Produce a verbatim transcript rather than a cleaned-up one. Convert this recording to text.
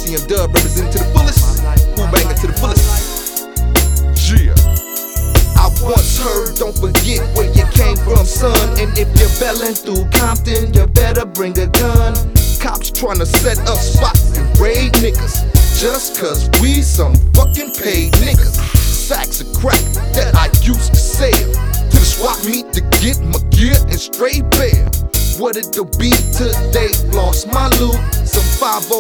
C M Dub representing to the fullest. Who banging to the fullest. Yeah. I once heard, don't forget where you came from, son. And if you're bellin' through Compton, you better bring a gun. Cops tryna set up spots and raid niggas just cause we some fucking paid niggas. Sacks of crack that I used to sell to the swap meet to get my gear and straight bear. What it'll be today, lost my loot. Some five oh